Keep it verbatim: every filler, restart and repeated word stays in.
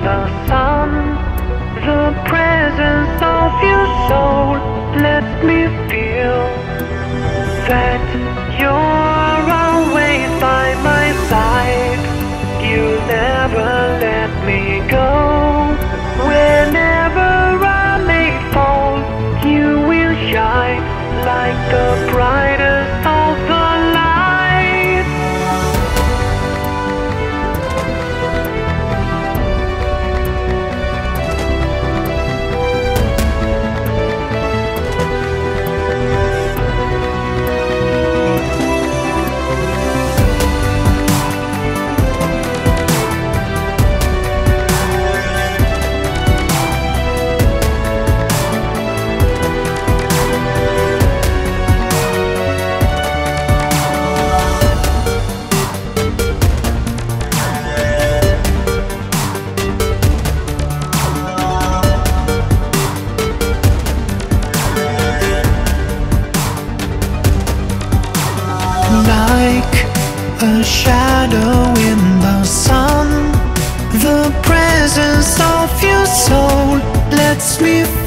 the sun. The presence of your soul lets me feel that you're always by my side. You never let me go. Whenever I may fall, you will shine like the brightest of the lights. Like a shadow in the sun, the presence of your soul lets me